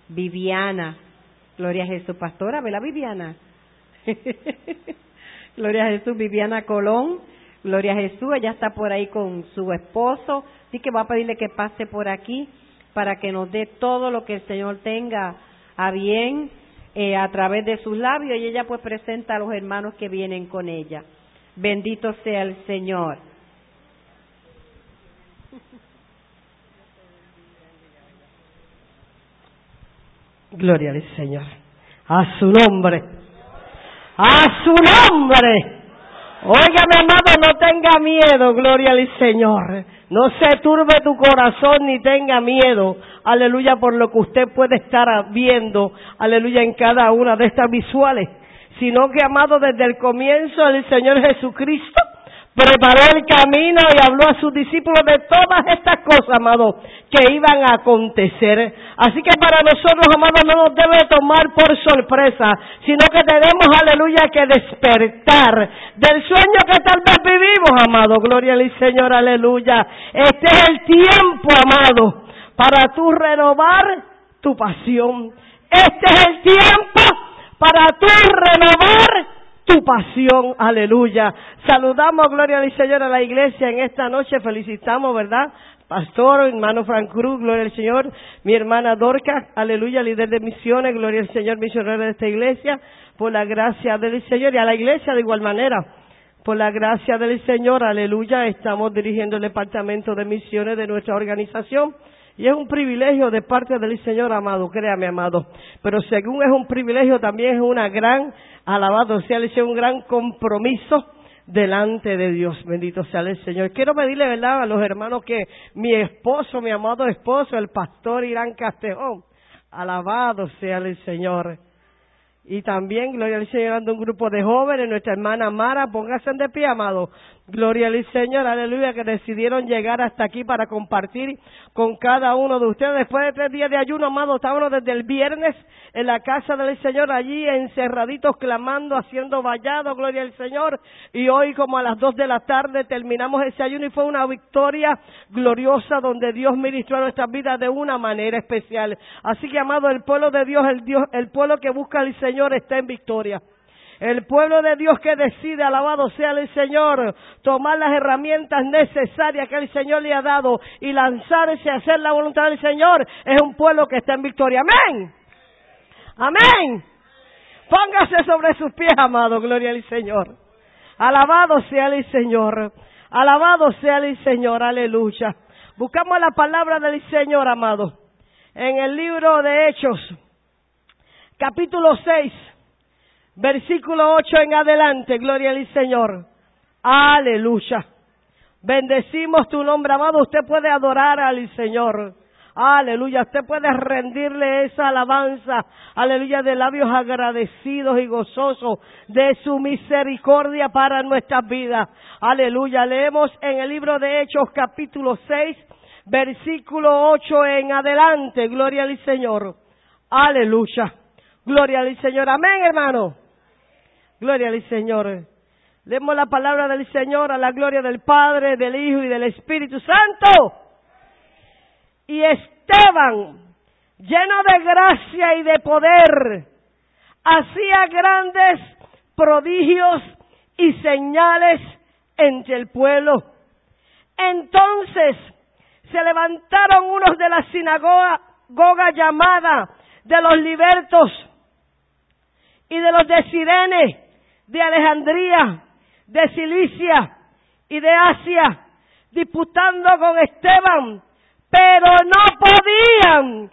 Viviana. Gloria a Jesús, pastora, ¿verdad, Viviana? Gloria a Jesús, Viviana Colón. Gloria a Jesús, ella está por ahí con su esposo, así que va a pedirle que pase por aquí para que nos dé todo lo que el Señor tenga a bien a través de sus labios, y ella pues presenta a los hermanos que vienen con ella. Bendito sea el Señor. Gloria al Señor. A su nombre. A su nombre. Óigame, amado, no tenga miedo, gloria al Señor. No se turbe tu corazón ni tenga miedo, aleluya, por lo que usted puede estar viendo, aleluya, en cada una de estas visuales. Sino que, amado, desde el comienzo el Señor Jesucristo preparó el camino y habló a sus discípulos de todas estas cosas, amado, que iban a acontecer. Así que para nosotros, amado, no nos debe tomar por sorpresa, sino que tenemos, aleluya, que despertar del sueño que tal vez vivimos, amado. Gloria al Señor, aleluya. Este es el tiempo, amado, para tú renovar tu pasión. Este es el tiempo para tú renovar tu pasión, aleluya. Saludamos, gloria al Señor, a la iglesia en esta noche. Felicitamos, ¿verdad? Pastor, hermano Frank Cruz, gloria al Señor. Mi hermana Dorca, aleluya, líder de misiones, gloria al Señor, misionera de esta iglesia, por la gracia del Señor, y a la iglesia de igual manera. Por la gracia del Señor, aleluya, estamos dirigiendo el departamento de misiones de nuestra organización. Y es un privilegio de parte del Señor, amado, créame, amado. Pero según es un privilegio, también es una gran, alabado sea el Señor, un gran compromiso delante de Dios. Bendito sea el Señor. Quiero pedirle, verdad, a los hermanos que mi esposo, mi amado esposo, el pastor Irán Castejón, alabado sea el Señor. Y también, gloria al Señor, ando un grupo de jóvenes, nuestra hermana Mara, pónganse de pie, amado. Gloria al Señor, aleluya, que decidieron llegar hasta aquí para compartir con cada uno de ustedes. Después de 3 días de ayuno, amado, estábamos desde el viernes en la casa del Señor, allí encerraditos, clamando, haciendo vallado, gloria al Señor. Y hoy, como a las 2 de la tarde, terminamos ese ayuno y fue una victoria gloriosa donde Dios ministró a nuestras vidas de una manera especial. Así que, amado, el pueblo de Dios, el pueblo que busca al Señor está en victoria. El pueblo de Dios que decide, alabado sea el Señor, tomar las herramientas necesarias que el Señor le ha dado y lanzarse a hacer la voluntad del Señor, es un pueblo que está en victoria. Amén. Amén. Póngase sobre sus pies, amado, gloria al Señor. Alabado sea el Señor. Alabado sea el Señor, aleluya. Buscamos la palabra del Señor, amado, en el libro de Hechos, capítulo 6. Versículo 8 en adelante, gloria al Señor. Aleluya. Bendecimos tu nombre, amado. Usted puede adorar al Señor. Aleluya. Usted puede rendirle esa alabanza. Aleluya, de labios agradecidos y gozosos de su misericordia para nuestras vidas. Aleluya. Leemos en el libro de Hechos, capítulo 6, versículo 8 en adelante. Gloria al Señor. Aleluya. Gloria al Señor. Amén, hermano. Gloria al Señor. Leemos la palabra del Señor a la gloria del Padre, del Hijo y del Espíritu Santo. Y Esteban, lleno de gracia y de poder, hacía grandes prodigios y señales entre el pueblo. Entonces se levantaron unos de la sinagoga llamada de los libertos y de los de Cirene, de Alejandría, de Cilicia y de Asia, disputando con Esteban, pero no podían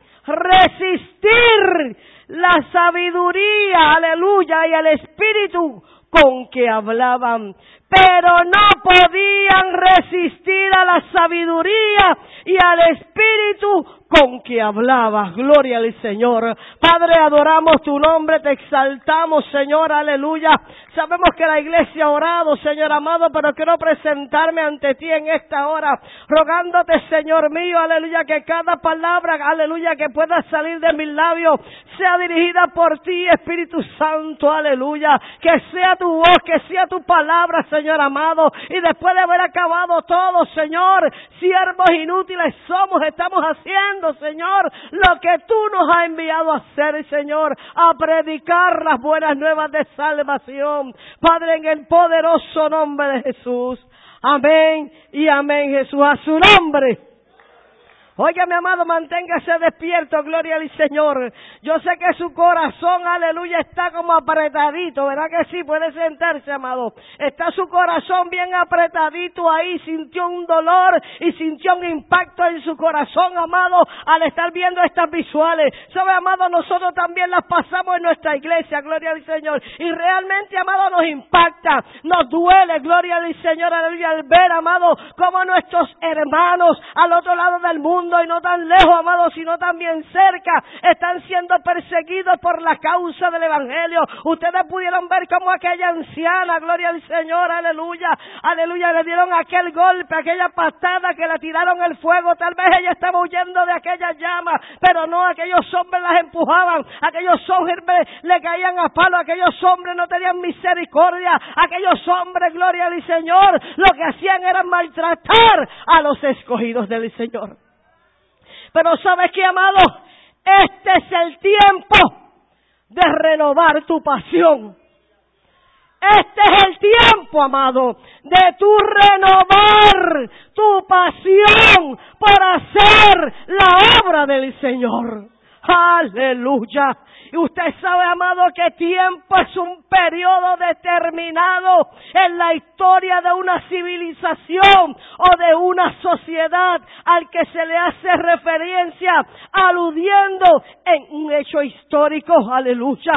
resistir la sabiduría, aleluya, y el espíritu con que hablaban. Pero no podían resistir a la sabiduría y al espíritu con que hablaba. Gloria al Señor. Padre, adoramos tu nombre, te exaltamos, Señor, aleluya. Sabemos que la iglesia ha orado, Señor amado, pero quiero presentarme ante ti en esta hora, rogándote, Señor mío, aleluya, que cada palabra, aleluya, que pueda salir de mis labios, sea dirigida por ti, Espíritu Santo, aleluya. Que sea tu tu voz, que sea tu palabra, Señor amado. Y después de haber acabado todo, Señor, siervos inútiles somos, estamos haciendo, Señor, lo que tú nos has enviado a hacer, Señor, a predicar las buenas nuevas de salvación. Padre, en el poderoso nombre de Jesús. Amén y amén, Jesús, a su nombre. Oiga, mi amado, manténgase despierto, gloria al Señor. Yo sé que su corazón, aleluya, está como apretadito, ¿verdad que sí? Puede sentarse, amado. Está su corazón bien apretadito ahí, sintió un dolor y sintió un impacto en su corazón, amado, al estar viendo estas visuales. ¿Sabe, amado? Nosotros también las pasamos en nuestra iglesia, gloria al Señor. Y realmente, amado, nos impacta, nos duele, gloria al Señor, aleluya, al ver, amado, como nuestros hermanos al otro lado del mundo, y no tan lejos, amados, sino también cerca, están siendo perseguidos por la causa del Evangelio. Ustedes pudieron ver cómo aquella anciana, gloria al Señor, aleluya, aleluya, le dieron aquel golpe, aquella patada que la tiraron al fuego. Tal vez ella estaba huyendo de aquella llama, pero no, aquellos hombres las empujaban, aquellos hombres le caían a palo, aquellos hombres no tenían misericordia, aquellos hombres, gloria al Señor, lo que hacían era maltratar a los escogidos del Señor. Pero ¿sabes qué, amado? Este es el tiempo de renovar tu pasión. Este es el tiempo, amado, de tu renovar tu pasión por hacer la obra del Señor. Aleluya. Y usted sabe, amado, que tiempo es un periodo determinado en la historia de una civilización o de una sociedad al que se le hace referencia aludiendo en un hecho histórico. Aleluya.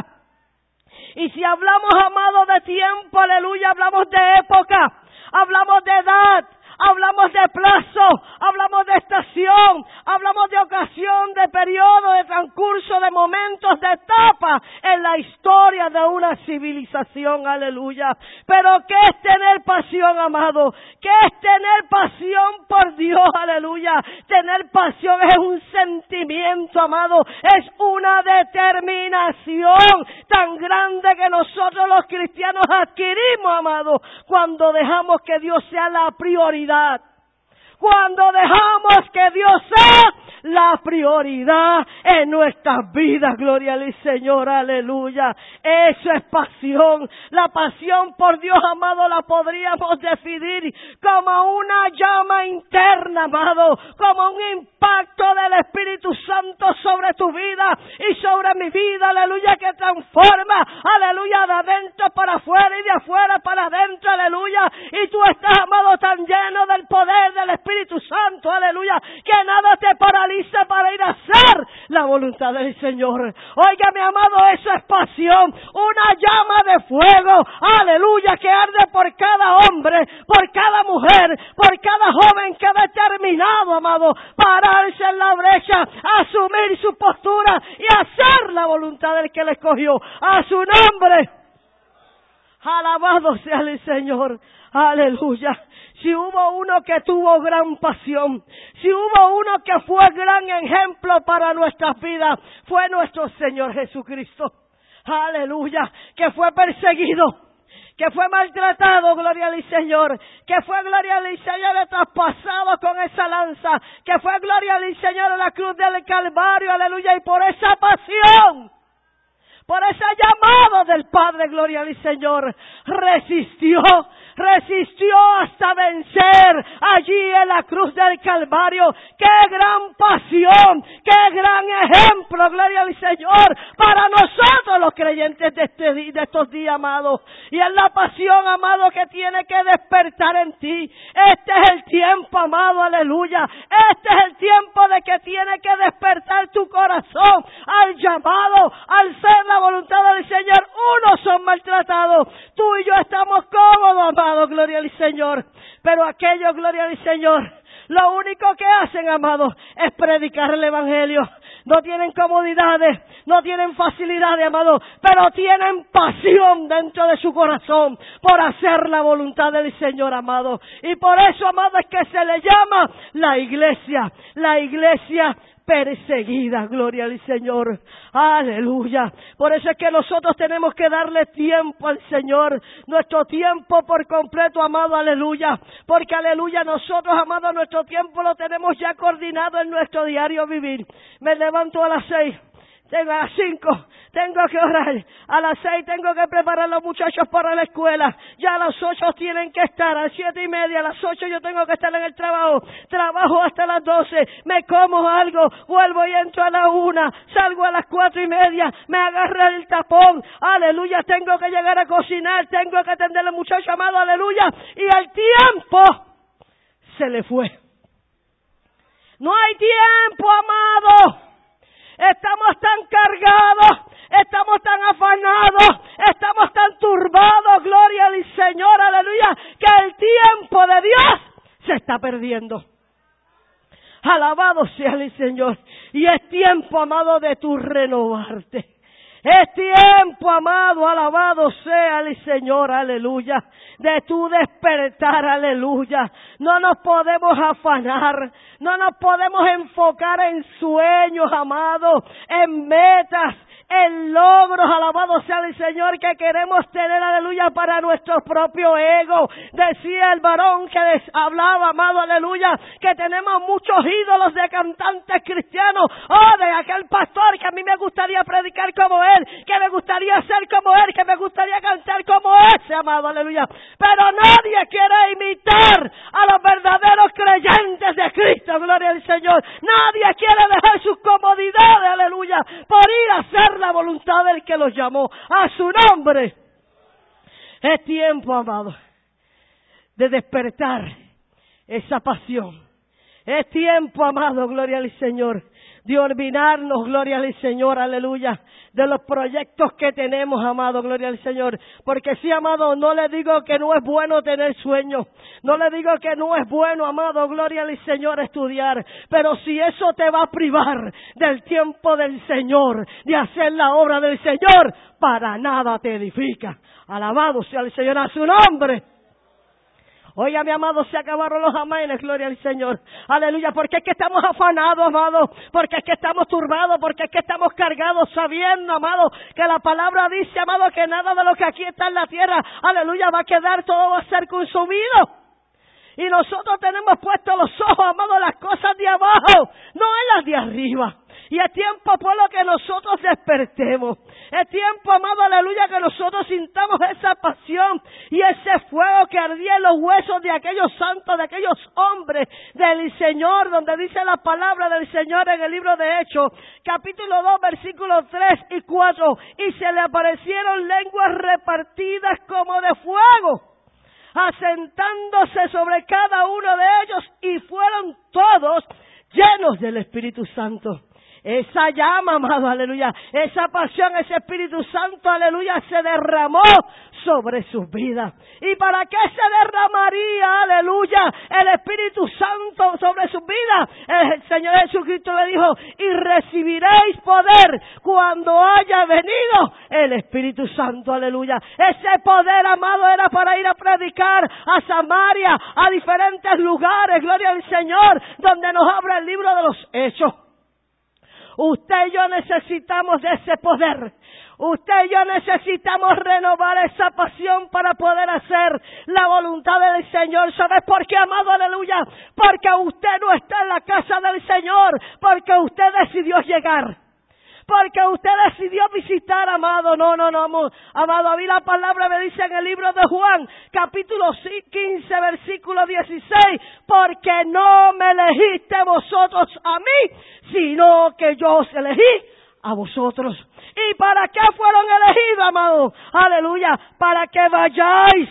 Y si hablamos, amado, de tiempo, aleluya, hablamos de época, hablamos de edad, hablamos de plazo, hablamos de estación, hablamos de ocasión, de periodo, de transcurso, de momentos, de etapa en la historia de una civilización, aleluya. Pero ¿qué es tener pasión, amado? ¿Qué es tener pasión por Dios, aleluya? Tener pasión es un sentimiento, amado, es una determinación tan grande que nosotros los cristianos adquirimos, amado, cuando dejamos que Dios sea la prioridad. Cuando dejamos que Dios sea la prioridad en nuestras vidas, gloria al Señor, aleluya. Eso es pasión. La pasión por Dios, amado, la podríamos definir como una llama interna, amado, como un impacto del Espíritu Santo sobre tu vida y sobre mi vida, aleluya, que transforma, aleluya, de adentro para afuera y de afuera para adentro, aleluya. Y tú estás, amado, tan lleno del poder del Espíritu Santo, aleluya, que nada te paraliza para ir a hacer la voluntad del Señor. Oiga, mi amado, eso es pasión, una llama de fuego, aleluya, que arde por cada hombre, por cada mujer, por cada joven que ha determinado, amado, pararse en la brecha, asumir su postura y hacer la voluntad del que le escogió. A su nombre, alabado sea el Señor, aleluya. Si hubo uno que tuvo gran pasión, si hubo uno que fue gran ejemplo para nuestras vidas, fue nuestro Señor Jesucristo. Aleluya, que fue perseguido, que fue maltratado, gloria al Señor, que fue, gloria al Señor, traspasado con esa lanza, que fue, gloria al Señor, en la cruz del Calvario, aleluya, y por esa pasión, por ese llamado del Padre, gloria al Señor, resistió hasta vencer allí en la cruz del Calvario. ¡Qué gran pasión! ¡Qué gran ejemplo, gloria al Señor, para nosotros los creyentes de estos días, amados! Y es la pasión, amado, que tiene que despertar en ti. Este es el tiempo, amado, aleluya. Este es el tiempo de que tiene que despertar tu corazón al llamado, al ser la voluntad del Señor. Unos son maltratados, tú y yo estamos cómodos, amado, gloria al Señor. Pero aquellos, gloria al Señor, lo único que hacen, amado, es predicar el Evangelio. No tienen comodidades, no tienen facilidades, amado, pero tienen pasión dentro de su corazón por hacer la voluntad del Señor, amado. Y por eso, amado, es que se le llama la iglesia perseguida. Gloria al Señor. Aleluya. Por eso es que nosotros tenemos que darle tiempo al Señor. Nuestro tiempo por completo, amado, aleluya. Porque, aleluya, nosotros, amado, nuestro tiempo lo tenemos ya coordinado en nuestro diario vivir. Me levanto a las 6. A las 5 tengo que orar, a las 6 tengo que preparar a los muchachos para la escuela, ya a las 8 tienen que estar, a las 7:30, a las 8 yo tengo que estar en el trabajo hasta las 12, me como algo, vuelvo y entro a la 1, salgo a las 4:30, me agarra el tapón, aleluya, tengo que llegar a cocinar, tengo que atender al muchacho, amado, aleluya, y el tiempo se le fue. No hay tiempo, amado. Estamos tan cargados, estamos tan afanados, estamos tan turbados, gloria al Señor, aleluya, que el tiempo de Dios se está perdiendo. Alabado sea el Señor. Y es tiempo, amado, de tu renovarte. Es tiempo, amado, alabado sea el Señor, aleluya, de tu despertar, aleluya. No nos podemos afanar, no nos podemos enfocar en sueños, amado, en metas, en logros, alabado sea el Señor, que queremos tener, aleluya, para nuestro propio ego. Decía el varón que les hablaba, amado, aleluya, que tenemos muchos ídolos de cantantes cristianos, de aquel pastor que a mí me gustaría predicar como él, que me gustaría ser como él, que me gustaría cantar como ese, amado, aleluya. Pero nadie quiere imitar a los verdaderos creyentes de Cristo, gloria al Señor. Nadie quiere dejar sus comodidades, aleluya, por ir a hacer la voluntad del que los llamó a su nombre. Es tiempo, amado, de despertar esa pasión. Es tiempo, amado, gloria al Señor, de olvidarnos, gloria al Señor, aleluya, de los proyectos que tenemos, amado, gloria al Señor. Porque sí, amado, no le digo que no es bueno tener sueños, no le digo que no es bueno, amado, gloria al Señor, estudiar, pero si eso te va a privar del tiempo del Señor, de hacer la obra del Señor, para nada te edifica. Alabado sea el Señor, a su nombre. Oiga, mi amado, se acabaron los aménes, gloria al Señor. Aleluya, porque es que estamos afanados, amado, porque es que estamos turbados, porque es que estamos cargados, sabiendo, amado, que la palabra dice, amado, que nada de lo que aquí está en la tierra, aleluya, va a quedar, todo va a ser consumido. Y nosotros tenemos puestos los ojos, amado, en las cosas de abajo, no en las de arriba. Y es tiempo por lo que nosotros despertemos. Es tiempo, amado, aleluya, que nosotros sintamos esa pasión y ese fuego que ardía en los huesos de aquellos santos, de aquellos hombres del Señor, donde dice la palabra del Señor en el libro de Hechos, capítulo 2, versículos 3 y 4. Y se le aparecieron lenguas repartidas como de fuego, asentándose sobre cada uno de ellos, y fueron todos llenos del Espíritu Santo. Esa llama, amado, aleluya, esa pasión, ese Espíritu Santo, aleluya, se derramó sobre sus vidas. ¿Y para qué se derramaría, aleluya, el Espíritu Santo sobre sus vidas? El Señor Jesucristo le dijo: y recibiréis poder cuando haya venido el Espíritu Santo, aleluya. Ese poder, amado, era para ir a predicar a Samaria, a diferentes lugares, gloria al Señor, donde nos habla el libro de los Hechos. Usted y yo necesitamos de ese poder. Usted y yo necesitamos renovar esa pasión para poder hacer la voluntad del Señor. ¿Sabes por qué, amado? Aleluya. Porque usted no está en la casa del Señor, porque usted decidió llegar. Porque usted decidió visitar, amado. No, amado. A mí la palabra me dice en el libro de Juan, capítulo 15, versículo 16, porque no me elegiste vosotros a mí, sino que yo os elegí a vosotros. ¿Y para qué fueron elegidos, amado? Aleluya. Para que vayáis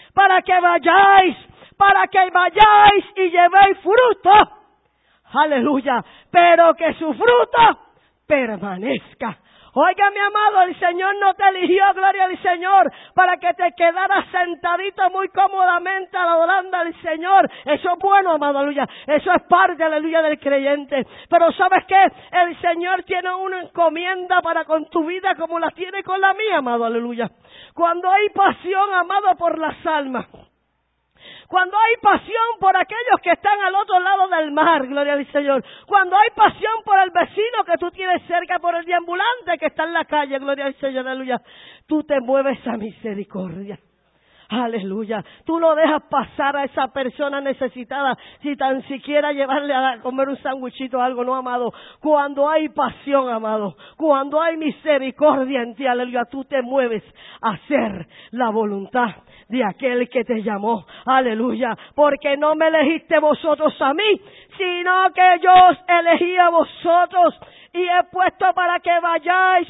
y llevéis fruto. Aleluya. Pero que su fruto permanezca. Oiga, mi amado, el Señor no te eligió, gloria al Señor, para que te quedaras sentadito muy cómodamente adorando al Señor. Eso es bueno, amado, aleluya. Eso es parte, aleluya, del creyente. Pero ¿sabes qué? El Señor tiene una encomienda para con tu vida como la tiene con la mía, amado, aleluya. Cuando hay pasión, amado, por las almas, Cuando hay pasión por aquellos que están al otro lado del mar, gloria al Señor. Cuando hay pasión por el vecino que tú tienes cerca, por el deambulante que está en la calle, gloria al Señor, aleluya. Tú te mueves a misericordia. Aleluya. Tú no dejas pasar a esa persona necesitada, si tan siquiera llevarle a comer un sándwichito o algo, no, amado. Cuando hay pasión, amado, cuando hay misericordia en ti, aleluya, tú te mueves a hacer la voluntad de aquel que te llamó, aleluya, porque no me elegiste vosotros a mí, sino que yo os elegí a vosotros y he puesto para que vayáis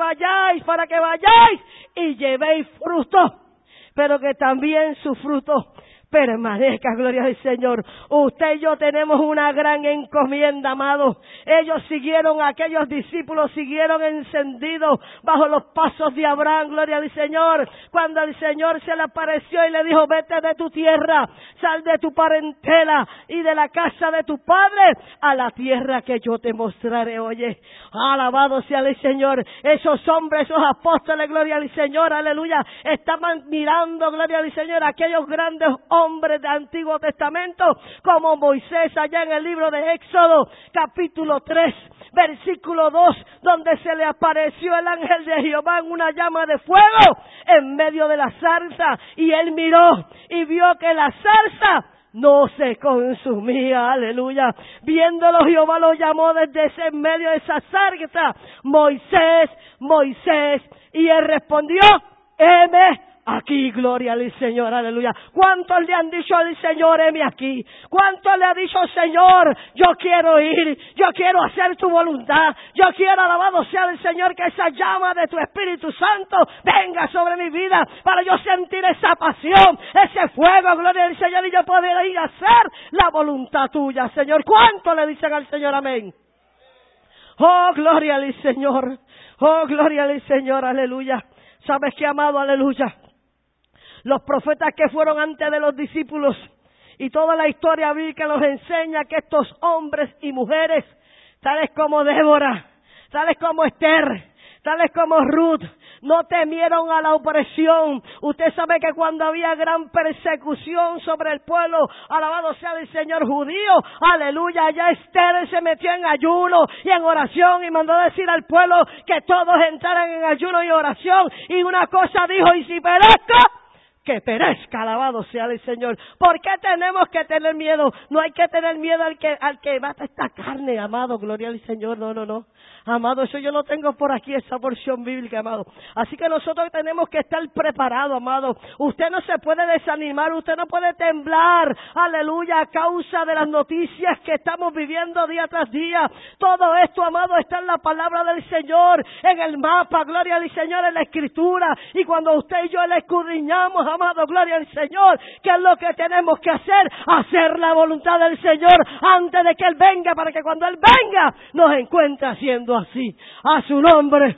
y llevéis fruto, pero que también su fruto permanezca, gloria al Señor. Usted y yo tenemos una gran encomienda, amado. Ellos siguieron, aquellos discípulos siguieron encendidos bajo los pasos de Abraham, gloria al Señor. Cuando el Señor se le apareció y le dijo, vete de tu tierra, sal de tu parentela y de la casa de tu padre a la tierra que yo te mostraré. Oye, alabado sea el Señor. Esos hombres, esos apóstoles, gloria al Señor, aleluya, estaban mirando, gloria al Señor, aquellos grandes hombres del Antiguo Testamento, como Moisés allá en el libro de Éxodo, capítulo 3, versículo 2, donde se le apareció el ángel de Jehová en una llama de fuego en medio de la zarza, y él miró y vio que la zarza no se consumía, aleluya. Viéndolo, Jehová lo llamó desde ese en medio de esa zarza, Moisés, Moisés, y él respondió, heme aquí, gloria al Señor, aleluya. ¿Cuántos le han dicho al Señor, heme aquí? ¿Cuántos le ha dicho, Señor, yo quiero ir, yo quiero hacer tu voluntad, yo quiero, alabado sea el Señor, que esa llama de tu Espíritu Santo venga sobre mi vida, para yo sentir esa pasión, ese fuego, gloria al Señor, y yo poder ir a hacer la voluntad tuya, Señor? ¿Cuántos le dicen al Señor amén? Oh, gloria al Señor, oh, gloria al Señor, aleluya. ¿Sabes qué, amado? Aleluya. Los profetas que fueron antes de los discípulos y toda la historia bíblica nos enseña que estos hombres y mujeres, tales como Débora, tales como Esther, tales como Ruth, no temieron a la opresión. Usted sabe que cuando había gran persecución sobre el pueblo, alabado sea el Señor, judío, aleluya, allá Esther se metió en ayuno y en oración y mandó decir al pueblo que todos entraran en ayuno y oración, y una cosa dijo, y si perezco, que perezca, alabado sea el Señor. ¿Por qué tenemos que tener miedo? No hay que tener miedo al que mata esta carne, amado, gloria al Señor, no. Amado, eso yo lo tengo por aquí, esa porción bíblica, amado. Así que nosotros tenemos que estar preparados, amado. Usted no se puede desanimar, usted no puede temblar, aleluya, a causa de las noticias que estamos viviendo día tras día. Todo esto, amado, está en la palabra del Señor, en el mapa, gloria al Señor, en la Escritura. Y cuando usted y yo le escudriñamos, amado, gloria al Señor, ¿qué es lo que tenemos que hacer? Hacer la voluntad del Señor antes de que Él venga, para que cuando Él venga nos encuentre haciendo así. A su nombre,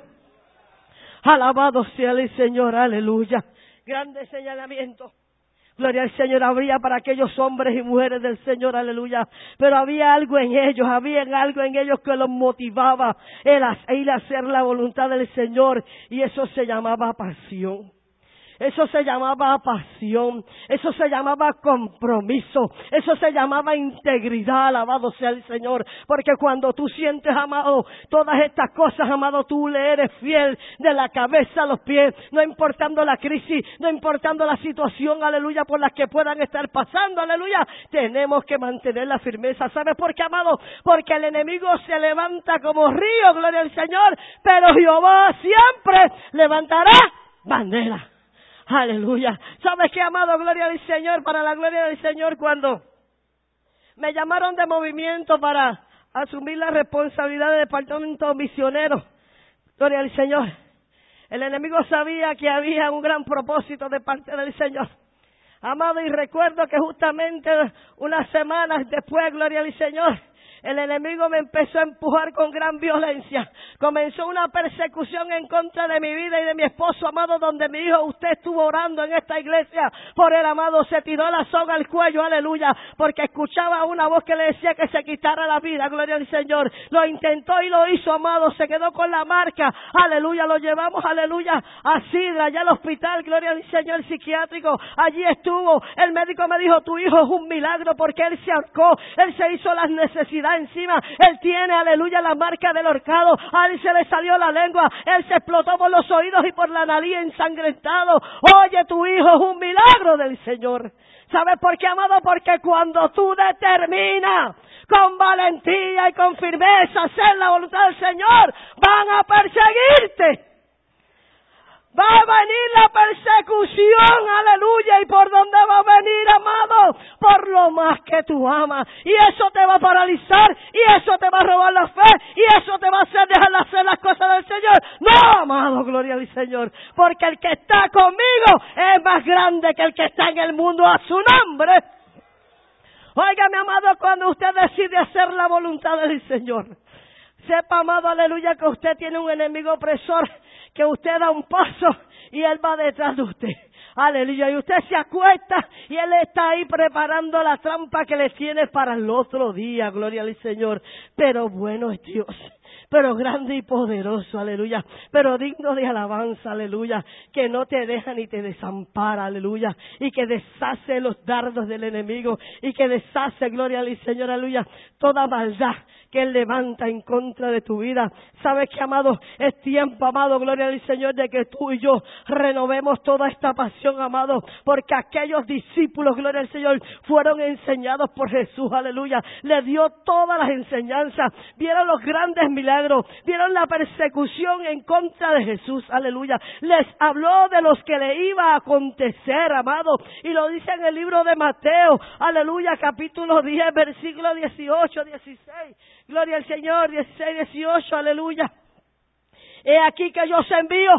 alabado sea el Señor, aleluya. Grande señalamiento, gloria al Señor, habría para aquellos hombres y mujeres del Señor, aleluya. Pero había algo en ellos que los motivaba a ir a hacer la voluntad del Señor, y eso se llamaba pasión. Eso se llamaba pasión, eso se llamaba compromiso, eso se llamaba integridad, alabado sea el Señor. Porque cuando tú sientes, amado, todas estas cosas, amado, tú le eres fiel de la cabeza a los pies, no importando la crisis, no importando la situación, aleluya, por las que puedan estar pasando, aleluya. Tenemos que mantener la firmeza. ¿Sabes por qué, amado? Porque el enemigo se levanta como río, gloria al Señor, pero Jehová siempre levantará bandera. Aleluya. ¿Sabes qué, amado? Gloria al Señor, para la gloria del Señor, cuando me llamaron de movimiento para asumir la responsabilidad del departamento misionero, gloria al Señor, el enemigo sabía que había un gran propósito de parte del Señor, amado, y recuerdo que justamente unas semanas después, gloria al Señor, el enemigo me empezó a empujar con gran violencia. Comenzó una persecución en contra de mi vida y de mi esposo, amado, donde mi hijo, usted estuvo orando en esta iglesia por el amado, se tiró la soga al cuello, aleluya, porque escuchaba una voz que le decía que se quitara la vida, gloria al Señor. Lo intentó y lo hizo, amado, se quedó con la marca, aleluya, lo llevamos, aleluya, a Sidra, allá al hospital, gloria al Señor, psiquiátrico, allí estuvo. El médico me dijo, tu hijo es un milagro porque él se ahorcó, él se hizo las necesidades encima, él tiene, aleluya, la marca del ahorcado, a él se le salió la lengua, él se explotó por los oídos y por la nariz ensangrentado. Oye, tu hijo es un milagro del Señor. ¿Sabes por qué, amado? Porque cuando tú determinas con valentía y con firmeza hacer la voluntad del Señor, van a perseguirte. Va a venir la persecución, aleluya. ¿Y por dónde va a venir, amado? Por lo más que tú amas. Y eso te va a paralizar, y eso te va a robar la fe, y eso te va a hacer dejar de hacer las cosas del Señor. No, amado, gloria al Señor. Porque el que está conmigo es más grande que el que está en el mundo, a su nombre. Óigame, amado, cuando usted decide hacer la voluntad del Señor, sepa, amado, aleluya, que usted tiene un enemigo opresor, que usted da un paso y él va detrás de usted. Aleluya. Y usted se acuesta y él está ahí preparando la trampa que le tiene para el otro día. Gloria al Señor. Pero bueno es Dios. Pero grande y poderoso, aleluya, pero digno de alabanza, aleluya, que no te deja ni te desampara, aleluya, y que deshace los dardos del enemigo, y que deshace, gloria al Señor, aleluya, toda maldad que Él levanta en contra de tu vida. ¿Sabes qué, amado? Es tiempo, amado, gloria al Señor, de que tú y yo renovemos toda esta pasión, amado, porque aquellos discípulos, gloria al Señor, fueron enseñados por Jesús, aleluya, le dio todas las enseñanzas, vieron los grandes milagros, vieron la persecución en contra de Jesús, aleluya, les habló de los que le iba a acontecer, amado, y lo dice en el libro de Mateo, aleluya, capítulo 10, versículo 18, 16, gloria al Señor, 16, 18, aleluya. He aquí que yo os envío.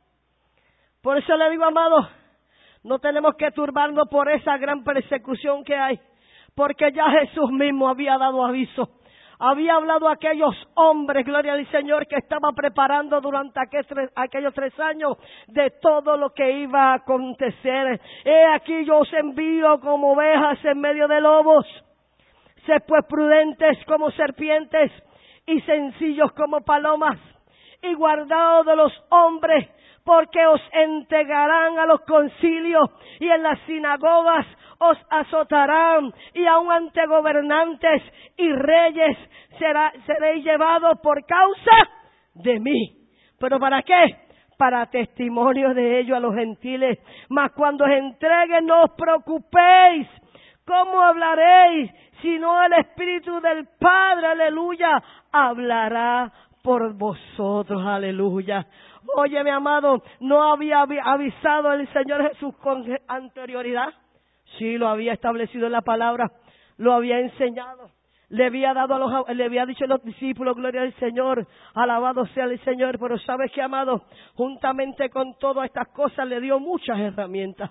Por eso le digo, amado, no tenemos que turbarnos por esa gran persecución que hay, porque ya Jesús mismo había dado aviso. Había hablado a aquellos hombres, gloria al Señor, que estaba preparando durante aquellos 3 años de todo lo que iba a acontecer. He aquí yo os envío como ovejas en medio de lobos. Sed pues prudentes como serpientes y sencillos como palomas, y guardaos de los hombres, porque os entregarán a los concilios, y en las sinagogas os azotarán, y aun ante gobernantes y reyes seréis llevados por causa de mí. ¿Pero para qué? Para testimonio de ello a los gentiles. Mas cuando os entreguen, no os preocupéis cómo hablaréis, sino el Espíritu del Padre, aleluya, hablará por vosotros, aleluya. Oye, mi amado, ¿no había avisado el Señor Jesús con anterioridad? Sí, lo había establecido en la palabra, lo había enseñado, le había dicho a los discípulos, gloria al Señor, alabado sea el Señor. Pero ¿sabes qué, amado? Juntamente con todas estas cosas le dio muchas herramientas,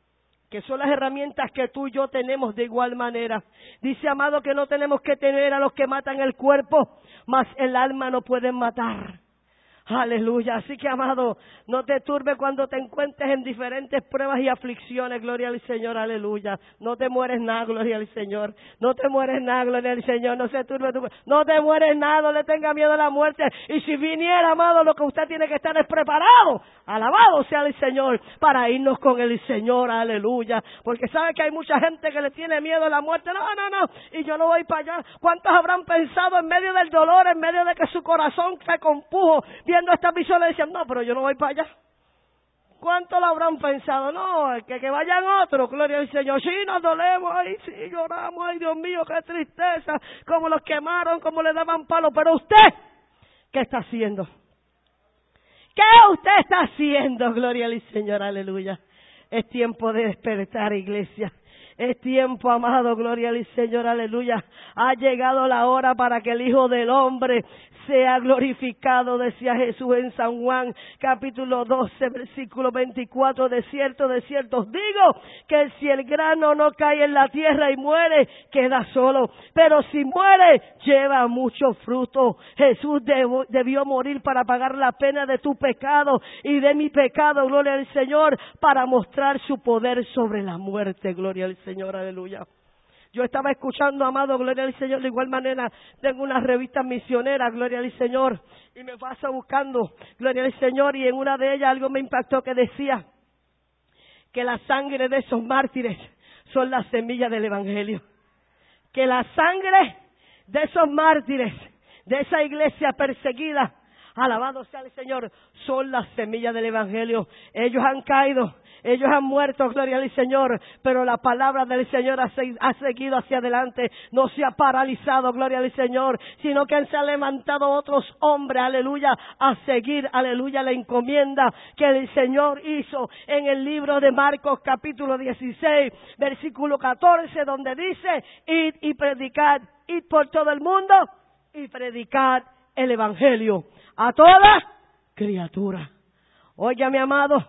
que son las herramientas que tú y yo tenemos de igual manera. Dice, amado, que no tenemos que tener a los que matan el cuerpo, mas el alma no pueden matar. Aleluya. Así que, amado, no te turbe cuando te encuentres en diferentes pruebas y aflicciones, gloria al Señor, aleluya. No te mueres nada, gloria al Señor. No te mueres nada, gloria al Señor. No se turbe no te mueres nada, no le tenga miedo a la muerte. Y si viniera, amado, lo que usted tiene que estar es preparado, alabado sea el Señor, para irnos con el Señor, aleluya. Porque sabe que hay mucha gente que le tiene miedo a la muerte. No, y yo no voy para allá. ¿Cuántos habrán pensado en medio del dolor, en medio de que su corazón se compuso, viendo esta visión, le decían, no, pero yo no voy para allá? ¿Cuántos lo habrán pensado? No, que vayan otros, gloria al Señor. Sí, nos dolemos, ay, sí, lloramos, ay, Dios mío, qué tristeza, como los quemaron, como le daban palo. Pero usted, ¿qué está haciendo? ¿Qué usted está haciendo? Gloria al Señor, aleluya. Es tiempo de despertar, iglesia. Es tiempo, amado, gloria al Señor, aleluya. Ha llegado la hora para que el Hijo del Hombre sea glorificado, decía Jesús en San Juan, capítulo 12, versículo 24. De cierto os digo, que si el grano no cae en la tierra y muere, queda solo. Pero si muere, lleva mucho fruto. Jesús debió morir para pagar la pena de tu pecado y de mi pecado, gloria al Señor, para mostrar su poder sobre la muerte, gloria al Señor, aleluya. Yo estaba escuchando, amado, gloria al Señor, de igual manera tengo una revista misionera, gloria al Señor, y me pasa buscando, gloria al Señor, y en una de ellas algo me impactó que decía que la sangre de esos mártires son las semillas del Evangelio. Que la sangre de esos mártires, de esa iglesia perseguida, alabado sea el Señor, son las semillas del Evangelio. Ellos han caído, ellos han muerto, gloria al Señor, pero la palabra del Señor ha seguido hacia adelante, no se ha paralizado, gloria al Señor, sino que se han levantado otros hombres, aleluya, a seguir, aleluya, la encomienda que el Señor hizo en el libro de Marcos, capítulo 16, versículo 14, donde dice: id y predicad, id por todo el mundo y predicad el Evangelio a toda criatura. Oiga, mi amado,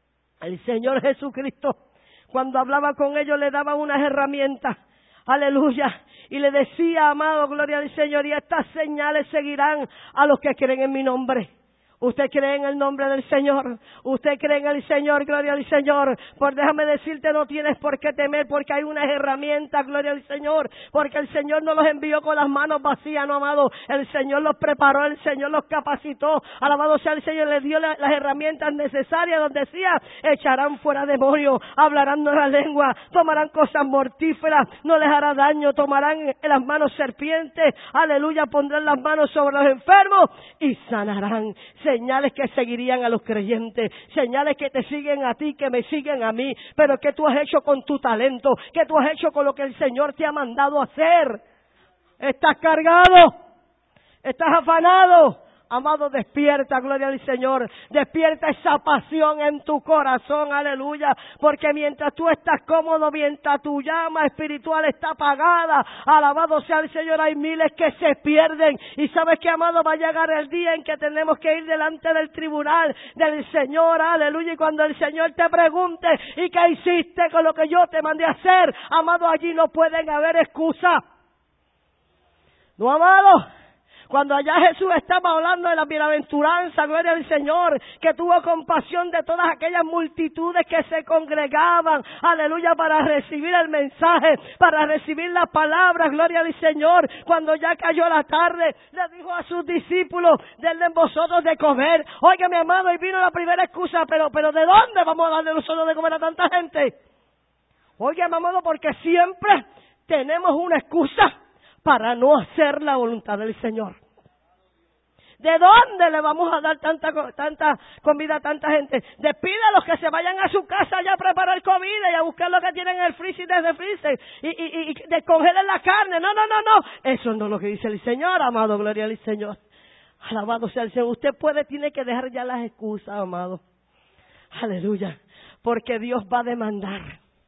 el Señor Jesucristo, cuando hablaba con ellos, le daba unas herramientas, aleluya, y le decía, amado, gloria al Señor, y estas señales seguirán a los que creen en mi nombre. ¿Usted cree en el nombre del Señor? ¿Usted cree en el Señor? Gloria al Señor. Pues déjame decirte, no tienes por qué temer, porque hay unas herramientas, gloria al Señor. Porque el Señor no los envió con las manos vacías, no, amado. El Señor los preparó, el Señor los capacitó. Alabado sea el Señor, les dio las herramientas necesarias, donde decía: echarán fuera demonios, hablarán nuevas lenguas, tomarán cosas mortíferas, no les hará daño, tomarán en las manos serpientes, aleluya, pondrán las manos sobre los enfermos y sanarán. Señales que seguirían a los creyentes, señales que te siguen a ti, que me siguen a mí. Pero ¿qué tú has hecho con tu talento? ¿Qué tú has hecho con lo que el Señor te ha mandado a hacer? ¿Estás cargado? ¿Estás afanado? Amado, despierta, gloria al Señor, despierta esa pasión en tu corazón, aleluya, porque mientras tú estás cómodo, mientras tu llama espiritual está apagada, alabado sea el Señor, hay miles que se pierden. Y sabes que, amado, va a llegar el día en que tenemos que ir delante del tribunal del Señor, aleluya, y cuando el Señor te pregunte: ¿y qué hiciste con lo que yo te mandé a hacer? Amado, allí no pueden haber excusas. No, amado. Cuando allá Jesús estaba hablando de la bienaventuranza, gloria al Señor, que tuvo compasión de todas aquellas multitudes que se congregaban, aleluya, para recibir el mensaje, para recibir la palabra, gloria al Señor. Cuando ya cayó la tarde, le dijo a sus discípulos: denle vosotros de comer. Oiga, mi amado, y vino la primera excusa: pero ¿de dónde vamos a darle nosotros de comer a tanta gente? Oiga, mi amado, porque siempre tenemos una excusa para no hacer la voluntad del Señor. ¿De dónde le vamos a dar tanta comida a tanta gente? Despídalos, que se vayan a su casa ya a preparar comida y a buscar lo que tienen en el freezer desde freezer y descongelen la carne. No. Eso no es lo que dice el Señor, amado, gloria al Señor. Alabado sea el Señor. Usted tiene que dejar ya las excusas, amado. Aleluya. Porque Dios va a demandar.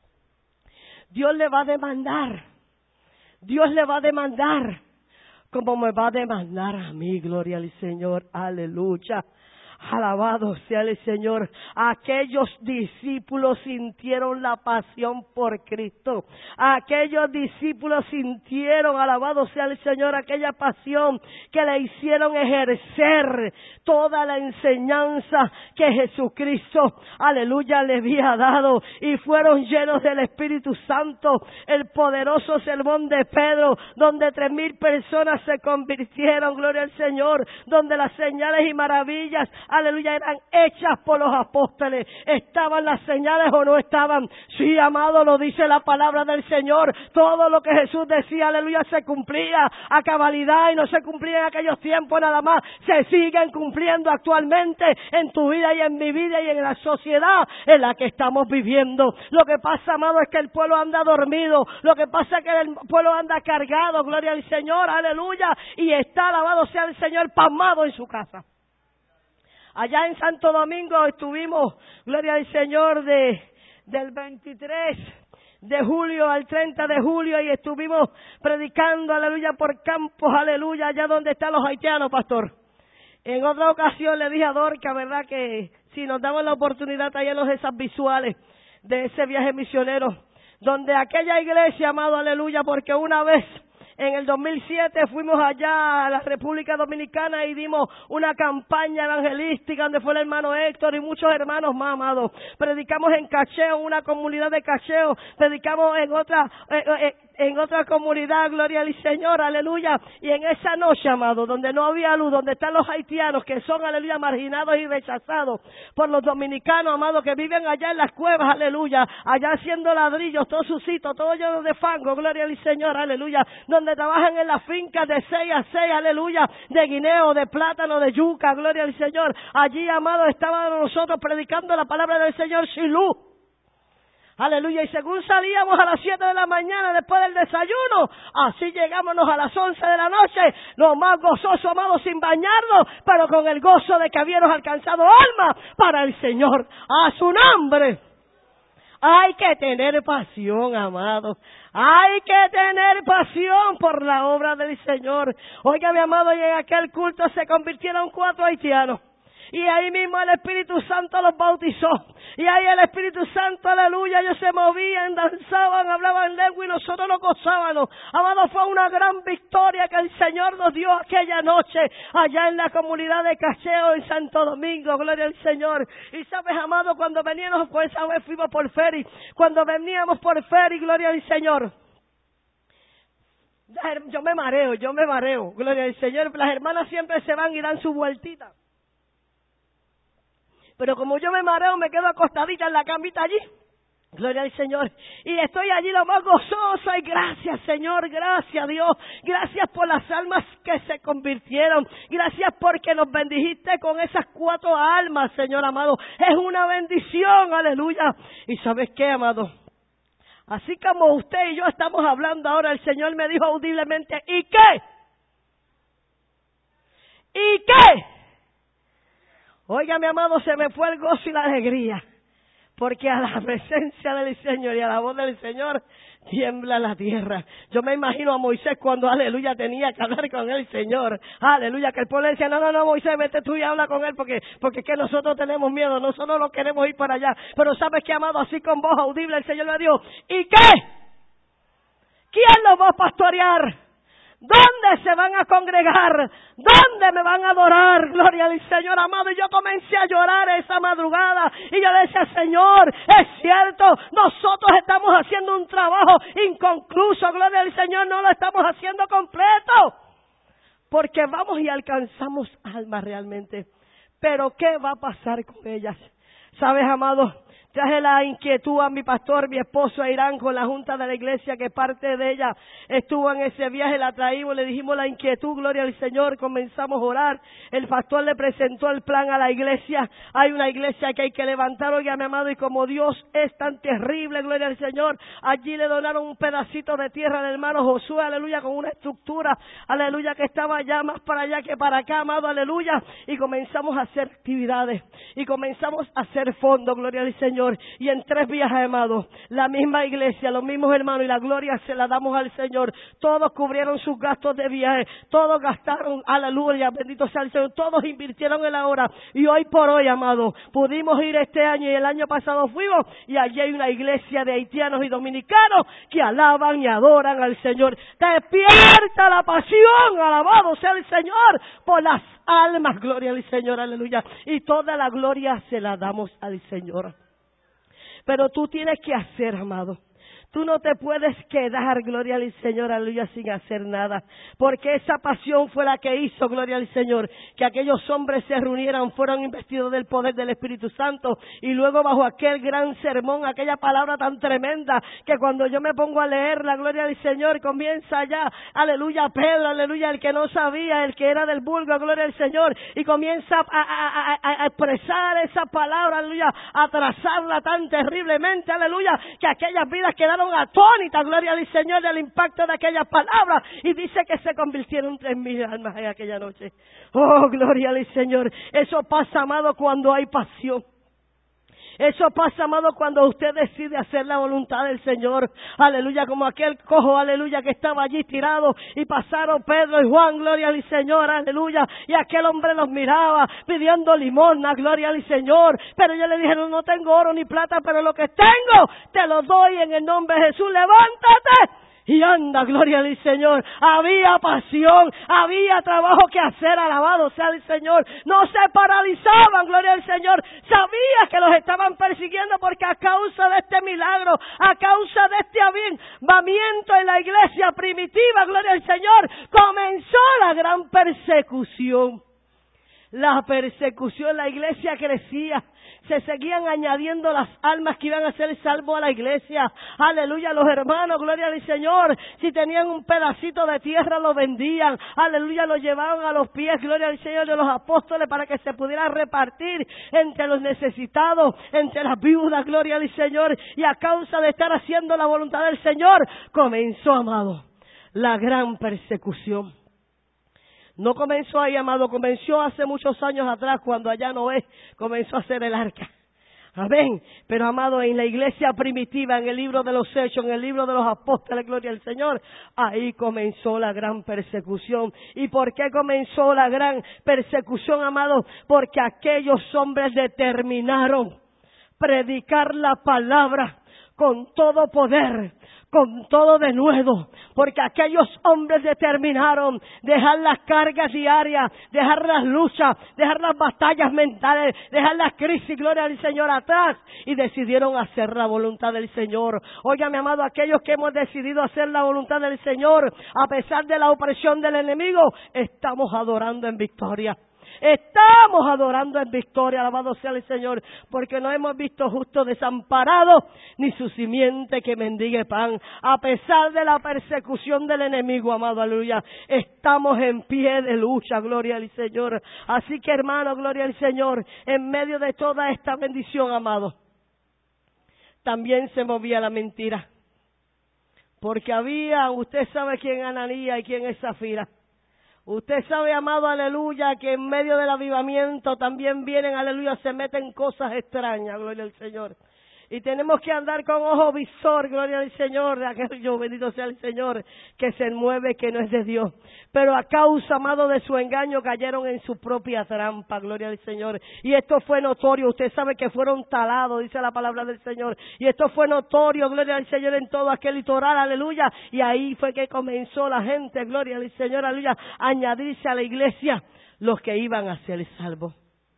Dios le va a demandar. Dios le va a demandar, como me va a demandar a mí, gloria al Señor, aleluya. Alabado sea el Señor. Aquellos discípulos sintieron la pasión por Cristo. Aquellos discípulos sintieron, alabado sea el Señor, aquella pasión que le hicieron ejercer toda la enseñanza que Jesucristo, aleluya, le había dado. Y fueron llenos del Espíritu Santo. El poderoso sermón de Pedro, donde 3,000 personas se convirtieron, gloria al Señor, donde las señales y maravillas, aleluya, eran hechas por los apóstoles. ¿Estaban las señales o no estaban? Sí, amado, lo dice la palabra del Señor. Todo lo que Jesús decía, aleluya, se cumplía a cabalidad, y no se cumplía en aquellos tiempos nada más. Se siguen cumpliendo actualmente en tu vida y en mi vida y en la sociedad en la que estamos viviendo. Lo que pasa, amado, es que el pueblo anda dormido. Lo que pasa es que el pueblo anda cargado, gloria al Señor, aleluya, y está, alabado sea el Señor, pasmado en su casa. Allá en Santo Domingo estuvimos, gloria al Señor, del 23 de julio al 30 de julio y estuvimos predicando, aleluya, por campos, aleluya, allá donde están los haitianos, pastor. En otra ocasión le dije a Dorca, ¿verdad?, que si nos daban la oportunidad, traernos esas visuales de ese viaje misionero, donde aquella iglesia, amado, aleluya, porque una vez en el 2007 fuimos allá a la República Dominicana y dimos una campaña evangelística donde fue el hermano Héctor y muchos hermanos más, amados. Predicamos en Cacheo, una comunidad de Cacheo, predicamos en otra comunidad, gloria al Señor, aleluya. Y en esa noche, amado, donde no había luz, donde están los haitianos que son, aleluya, marginados y rechazados por los dominicanos, amado, que viven allá en las cuevas, aleluya, allá haciendo ladrillos, todos sus sitios, todo lleno de fango, gloria al Señor, aleluya, donde trabajan en las fincas de 6 a 6, aleluya, de guineo, de plátano, de yuca, gloria al Señor. Allí, amado, estábamos nosotros predicando la palabra del Señor sin luz. Aleluya, y según salíamos a las 7 de la mañana después del desayuno, así llegámonos a las 11 de la noche, lo más gozoso, amado, sin bañarnos, pero con el gozo de que habíamos alcanzado alma para el Señor. ¡A su nombre! Hay que tener pasión, amado. Hay que tener pasión por la obra del Señor. Oiga, mi amado, y en aquel culto se convirtieron 4 haitianos. Y ahí mismo el Espíritu Santo los bautizó. Y ahí el Espíritu Santo, aleluya, ellos se movían, danzaban, hablaban lengua y nosotros nos gozábamos. Amado, fue una gran victoria que el Señor nos dio aquella noche allá en la comunidad de Cacheo en Santo Domingo, gloria al Señor. Y sabes, amado, cuando veníamos, pues esa vez fuimos por ferry, cuando veníamos por ferry, gloria al Señor. Yo me mareo, gloria al Señor. Las hermanas siempre se van y dan su vueltita. Pero como yo me mareo, me quedo acostadita en la camita allí. Gloria al Señor. Y estoy allí lo más gozosa. Y gracias, Señor. Gracias, Dios. Gracias por las almas que se convirtieron. Gracias porque nos bendijiste con esas 4 almas, Señor amado. Es una bendición. Aleluya. ¿Y sabes qué, amado? Así como usted y yo estamos hablando ahora, el Señor me dijo audiblemente, ¿y qué? ¿Y qué? Oiga, mi amado, se me fue el gozo y la alegría, porque a la presencia del Señor y a la voz del Señor tiembla la tierra. Yo me imagino a Moisés cuando, aleluya, tenía que hablar con el Señor. Aleluya, que el pueblo decía, no, Moisés, vete tú y habla con él, porque es que nosotros tenemos miedo, nosotros no queremos ir para allá. Pero sabes que, amado, así con voz audible el Señor me dijo, ¿y qué? ¿Quién los va a pastorear? ¿Dónde se van a congregar? ¿Dónde me van a adorar? Gloria al Señor amado. Y yo comencé a llorar esa madrugada. Y yo decía, Señor, es cierto, nosotros estamos haciendo un trabajo inconcluso. Gloria al Señor, no lo estamos haciendo completo. Porque vamos y alcanzamos almas realmente. Pero ¿qué va a pasar con ellas? ¿Sabes, amado? Traje la inquietud a mi pastor, mi esposo, a Irán, con la junta de la iglesia, que parte de ella estuvo en ese viaje, la traímos, le dijimos la inquietud, gloria al Señor, comenzamos a orar. El pastor le presentó el plan a la iglesia. Hay una iglesia que hay que levantar, oiga, mi amado, y como Dios es tan terrible, gloria al Señor, allí le donaron un pedacito de tierra al hermano Josué, aleluya, con una estructura, aleluya, que estaba allá, más para allá que para acá, amado, aleluya, y comenzamos a hacer actividades, y comenzamos a hacer fondos, gloria al Señor. Y en 3 viajes, amados, la misma iglesia, los mismos hermanos, y la gloria se la damos al Señor. Todos cubrieron sus gastos de viaje, todos gastaron, aleluya, bendito sea el Señor, todos invirtieron en la obra. Y hoy por hoy, amados, pudimos ir este año y el año pasado fuimos, y allí hay una iglesia de haitianos y dominicanos que alaban y adoran al Señor. Despierta la pasión, alabado sea el Señor, por las almas, gloria al Señor, aleluya. Y toda la gloria se la damos al Señor. Pero tú tienes que hacer, amado. Tú no te puedes quedar, gloria al Señor, aleluya, sin hacer nada. Porque esa pasión fue la que hizo, gloria al Señor, que aquellos hombres se reunieran, fueron investidos del poder del Espíritu Santo. Y luego bajo aquel gran sermón, aquella palabra tan tremenda, que cuando yo me pongo a leer la gloria al Señor, comienza ya, aleluya, Pedro, aleluya, el que no sabía, el que era del vulgo, gloria al Señor, y comienza a expresar esa palabra, aleluya, a trazarla tan terriblemente, aleluya, que aquellas vidas quedaron atónitas, gloria al Señor, del impacto de aquellas palabras, y dice que se convirtieron 3,000 almas en aquella noche. Oh, gloria al Señor. Eso pasa, amado, cuando hay pasión. Eso pasa, amado, cuando usted decide hacer la voluntad del Señor. Aleluya, como aquel cojo, aleluya, que estaba allí tirado y pasaron Pedro y Juan, gloria al Señor, aleluya. Y aquel hombre los miraba pidiendo limosna, gloria al Señor. Pero ellos le dijeron, no tengo oro ni plata, pero lo que tengo te lo doy en el nombre de Jesús. Levántate y anda, gloria al Señor. Había pasión, había trabajo que hacer, alabado sea el Señor. No se paralizaban, gloria al Señor. Sabía que los estaban persiguiendo porque a causa de este milagro, a causa de este avivamiento en la iglesia primitiva, gloria al Señor, comenzó la gran persecución. La persecución, la iglesia crecía. Se seguían añadiendo las almas que iban a ser salvos a la iglesia. Aleluya, los hermanos, gloria al Señor. Si tenían un pedacito de tierra, lo vendían. Aleluya, lo llevaban a los pies, gloria al Señor, de los apóstoles para que se pudiera repartir entre los necesitados, entre las viudas, gloria al Señor. Y a causa de estar haciendo la voluntad del Señor, comenzó, amado, la gran persecución. No comenzó ahí, amado, comenzó hace muchos años atrás, cuando allá Noé comenzó a hacer el arca. Amén. Pero, amado, en la iglesia primitiva, en el libro de los Hechos, en el libro de los Apóstoles, gloria al Señor, ahí comenzó la gran persecución. ¿Y por qué comenzó la gran persecución, amado? Porque aquellos hombres determinaron predicar la palabra con todo poder, con todo denuedo, porque aquellos hombres determinaron dejar las cargas diarias, dejar las luchas, dejar las batallas mentales, dejar las crisis, gloria al Señor, atrás, y decidieron hacer la voluntad del Señor. Oiga, mi amado, aquellos que hemos decidido hacer la voluntad del Señor, a pesar de la opresión del enemigo, estamos adorando en victoria. Estamos adorando en victoria, alabado sea el Señor, porque no hemos visto justo desamparado, ni su simiente que mendigue pan. A pesar de la persecución del enemigo, amado, aleluya, estamos en pie de lucha, gloria al Señor. Así que, hermano, gloria al Señor, en medio de toda esta bendición, amado, también se movía la mentira. Porque usted sabe quién es Ananías y quién es Zafira. Usted sabe, amado, aleluya, que en medio del avivamiento también vienen, aleluya, se meten cosas extrañas, gloria al Señor. Y tenemos que andar con ojo visor, gloria al Señor, de aquello, bendito sea el Señor, que se mueve, que no es de Dios. Pero a causa, amado, de su engaño, cayeron en su propia trampa, gloria al Señor. Y esto fue notorio, usted sabe que fueron talados, dice la palabra del Señor. Y esto fue notorio, gloria al Señor, en todo aquel litoral, aleluya. Y ahí fue que comenzó la gente, gloria al Señor, aleluya, a añadirse a la iglesia los que iban a ser salvos.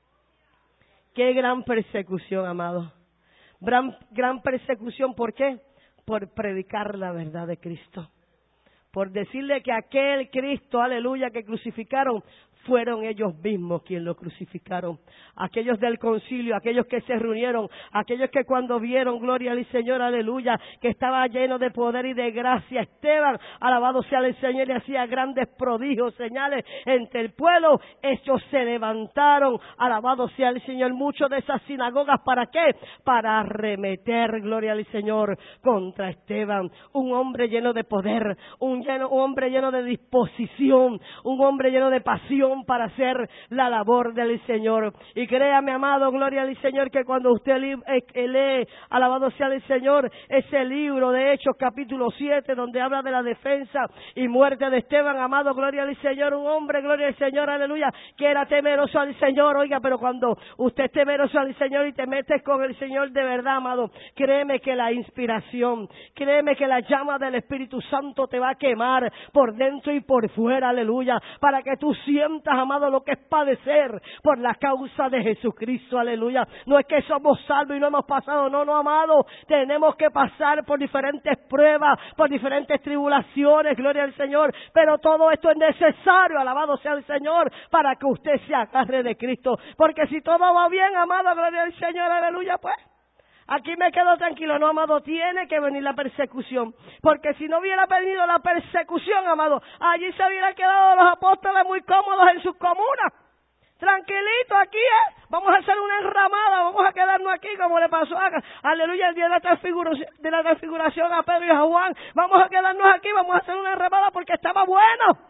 Qué gran persecución, amado. Gran persecución, ¿por qué? Por predicar la verdad de Cristo. Por decirle que aquel Cristo, aleluya, que crucificaron, fueron ellos mismos quienes lo crucificaron. Aquellos del concilio, aquellos que se reunieron, aquellos que cuando vieron, gloria al Señor, aleluya, que estaba lleno de poder y de gracia, Esteban, alabado sea el Señor, y hacía grandes prodigios, señales entre el pueblo, ellos se levantaron, alabado sea el Señor, muchos de esas sinagogas, ¿para qué? Para arremeter, gloria al Señor, contra Esteban, un hombre lleno de poder, un hombre lleno de disposición, un hombre lleno de pasión para hacer la labor del Señor. Y créame, amado, gloria al Señor, que cuando usted lee, alabado sea el Señor, ese libro de Hechos capítulo 7, donde habla de la defensa y muerte de Esteban, amado, gloria al Señor, un hombre, gloria al Señor, aleluya, que era temeroso al Señor. Oiga, pero cuando usted es temeroso al Señor y te metes con el Señor de verdad, amado, créeme que la inspiración, créeme que la llama del Espíritu Santo te va a quemar por dentro y por fuera, aleluya, para que tú sientas, amado, lo que es padecer por la causa de Jesucristo, aleluya. No es que somos salvos y no hemos pasado, no, amado, tenemos que pasar por diferentes pruebas, por diferentes tribulaciones, gloria al Señor, pero todo esto es necesario, alabado sea el Señor, para que usted se agarre de Cristo, porque si todo va bien, amado, gloria al Señor, aleluya, pues aquí me quedo tranquilo. No, amado, tiene que venir la persecución, porque si no hubiera venido la persecución, amado, allí se hubieran quedado los apóstoles muy cómodos en sus comunas, tranquilito aquí, vamos a hacer una enramada, vamos a quedarnos aquí como le pasó aleluya, el día de la transfiguración a Pedro y a Juan, vamos a quedarnos aquí, vamos a hacer una enramada porque estaba bueno.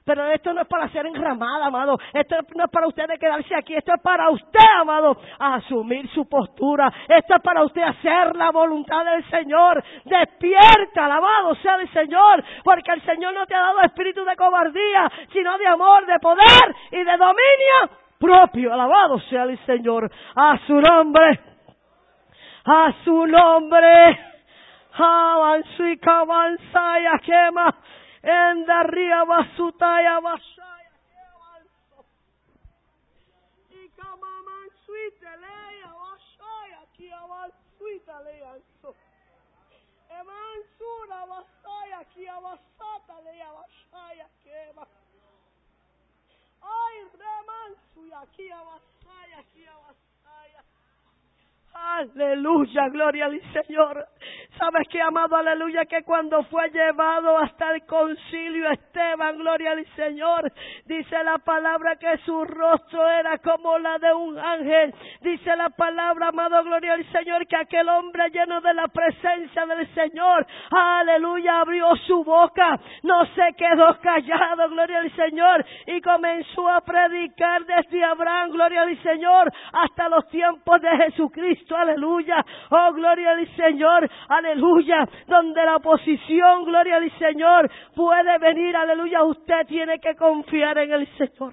Pero esto no es para ser enramada, amado. Esto no es para usted de quedarse aquí. Esto es para usted, amado, asumir su postura. Esto es para usted hacer la voluntad del Señor. Despierta, alabado sea el Señor. Porque el Señor no te ha dado espíritu de cobardía, sino de amor, de poder y de dominio propio. Alabado sea el Señor. A su nombre. A su nombre. Avanzika, avanzaya, quema. En Daría Basutaya Basaya, y Kamaman Suite Leia Basaya, Kiaman Suite Leia, Emansura Basaya, Kiabasata Leia Basaya, Kema. Ay, Remansuya, Kiabasaya, Kiabasaya. Aleluya, gloria al Señor. ¿Sabes qué, amado? Aleluya, que cuando fue llevado hasta el concilio Esteban, gloria al Señor, dice la palabra que su rostro era como la de un ángel. Dice la palabra, amado, gloria al Señor, que aquel hombre lleno de la presencia del Señor, aleluya, abrió su boca, no se quedó callado, gloria al Señor, y comenzó a predicar desde Abraham, gloria al Señor, hasta los tiempos de Jesucristo. Aleluya, oh gloria al Señor, aleluya, donde la oposición, gloria al Señor, puede venir, aleluya, usted tiene que confiar en el Señor.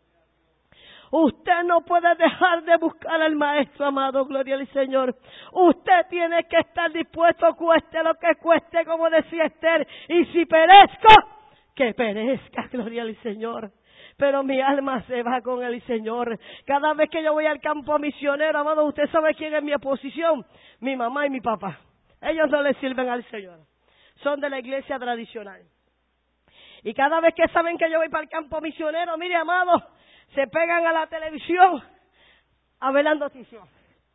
Usted no puede dejar de buscar al Maestro, amado, gloria al Señor. Usted tiene que estar dispuesto, cueste lo que cueste, como decía Esther, y si perezco, que perezca, gloria al Señor. Pero mi alma se va con el Señor. Cada vez que yo voy al campo misionero, amado, usted sabe quién es mi oposición. Mi mamá y mi papá. Ellos no le sirven al Señor. Son de la iglesia tradicional. Y cada vez que saben que yo voy para el campo misionero, mire, amado, se pegan a la televisión a ver las noticias.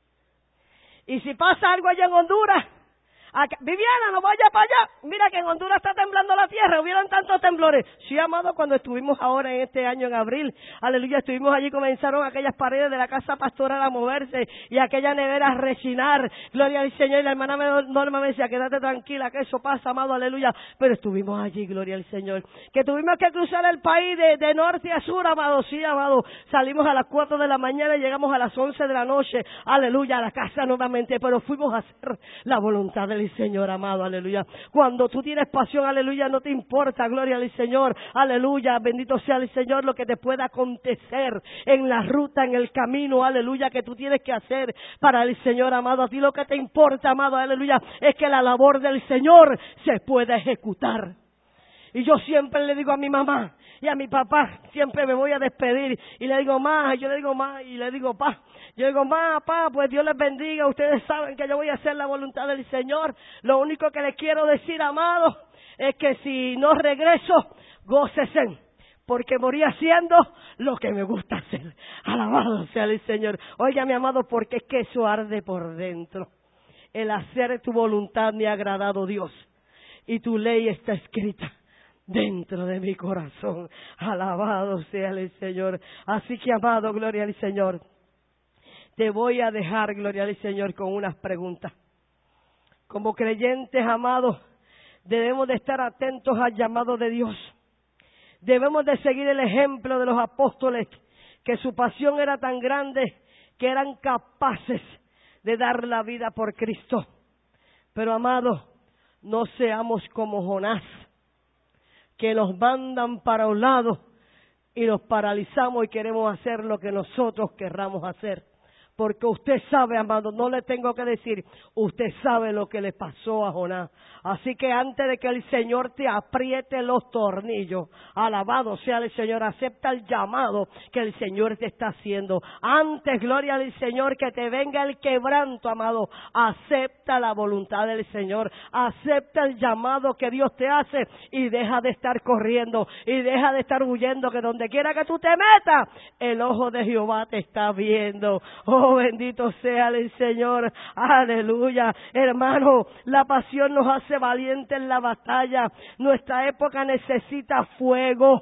Y si pasa algo allá en Honduras, Viviana, no vaya para allá. Mira que en Honduras está temblando la tierra. Hubieron tantos temblores. Sí, amado, cuando estuvimos ahora en este año, en abril, aleluya, estuvimos allí, comenzaron aquellas paredes de la casa pastoral a moverse y aquella nevera a rechinar. Gloria al Señor. Y la hermana Norma me decía, quédate tranquila, que eso pasa, amado, aleluya. Pero estuvimos allí, gloria al Señor. Que tuvimos que cruzar el país de norte a sur, amado. Sí, amado. Salimos a las 4 de la mañana y llegamos a las 11 de la noche, aleluya, a la casa nuevamente. Pero fuimos a hacer la voluntad del Señor, amado, aleluya. Cuando tú tienes pasión, aleluya, no te importa, gloria al Señor, aleluya, bendito sea el Señor, lo que te pueda acontecer en la ruta, en el camino, aleluya, que tú tienes que hacer para el Señor, amado. A ti lo que te importa, amado, aleluya, es que la labor del Señor se pueda ejecutar. Y yo siempre le digo a mi mamá y a mi papá, siempre me voy a despedir y le digo, ma, yo le digo, ma, y le digo, pa. Yo digo, ma, pa, pues Dios les bendiga. Ustedes saben que yo voy a hacer la voluntad del Señor. Lo único que les quiero decir, amado, es que si no regreso, gócese, porque morí haciendo lo que me gusta hacer. Alabado sea el Señor. Oiga, mi amado, porque es que eso arde por dentro. El hacer tu voluntad me ha agradado, Dios, y tu ley está escrita dentro de mi corazón. Alabado sea el Señor. Así que, amado, gloria al Señor. Te voy a dejar, gloria al Señor, con unas preguntas. Como creyentes, amados, debemos de estar atentos al llamado de Dios. Debemos de seguir el ejemplo de los apóstoles, que su pasión era tan grande que eran capaces de dar la vida por Cristo. Pero, amados, no seamos como Jonás, que nos mandan para un lado y nos paralizamos y queremos hacer lo que nosotros querramos hacer. Porque usted sabe, amado, no le tengo que decir, usted sabe lo que le pasó a Jonás. Así que antes de que el Señor te apriete los tornillos, alabado sea el Señor, acepta el llamado que el Señor te está haciendo. Antes, gloria al Señor, que te venga el quebranto, amado, acepta la voluntad del Señor, acepta el llamado que Dios te hace y deja de estar corriendo y deja de estar huyendo, que donde quiera que tú te metas, el ojo de Jehová te está viendo. Oh, bendito sea el Señor, aleluya. Hermano, la pasión nos hace valientes en la batalla. Nuestra época necesita fuego,